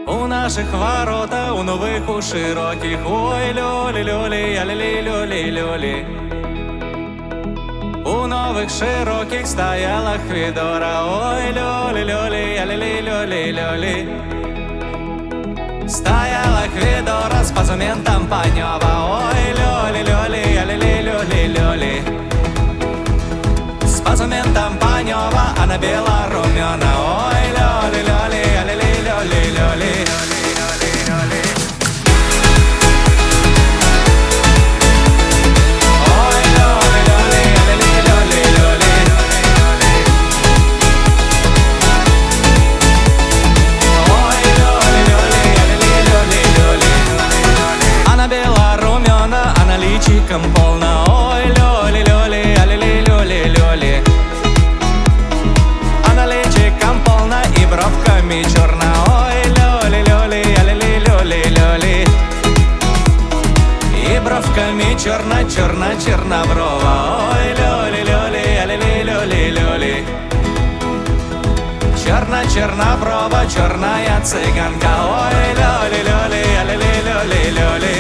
У наших ворота, у нових, у широких. Ой, льолі-льолі, я-лі-лі-льолі-льолі. У нових широких стояла Хвідора. Ой, льолі-льолі, я-лі-лі-льолі-льолі. Стояла Хвідора з позументом Паньова. Ой, льолі-льолі, я-лі-лі-льолі-льолі. С позументом Паньова, она бело-румена. Ой, льолі-льолі, я-лі-лі-льолі-льолі. Личиком полна, ой, лёли-лёли, а-ли-ли-лёли-лёли. Она личиком полна и бровками черна, ой, лёли-лёли, а-ли-ли-лёли-лёли. И бровками черна-черна-черноброва, ой, лёли-лёли, а-ли-ли-лёли-лёли. Черна-черноброва, черная цыганка, ой, лёли-лёли, а-ли-ли-лёли-лёли.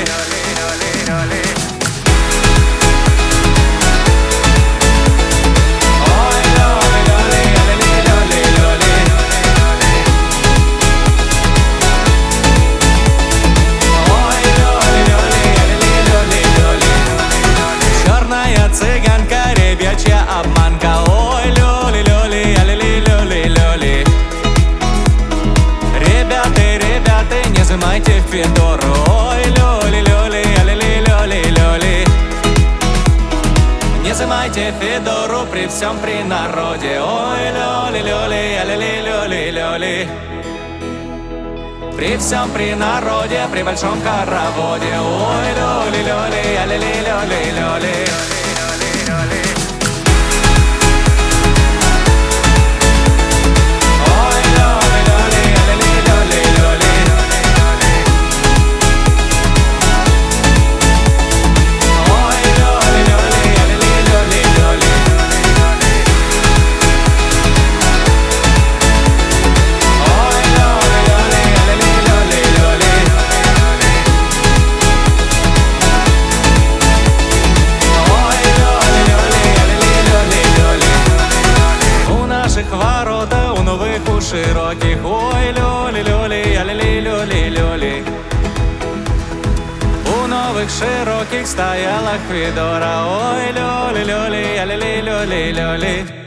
Цыганка, ребячья обманка, ой, лёли-лёли, а-ли-ли-лёли-лёли. Ребята, не замайте Федору, ой, лёли-лёли, а-ли-ли-лёли-лёли. Не замайте Федору при всем при народе, ой, лёли-лёли, а-ли-ли-лёли-лёли. При всем при народе, при большом хороводе, ой, лёли-лёли, а-ли-ли-лёли-лёли. Ворота у новых, у широких, ой, лёли-лёли, я-ли-ли-лёли-лёли. У новых широких стояла Хвідора, ой, лёли-лёли, я-ли-ли-лёли-лёли.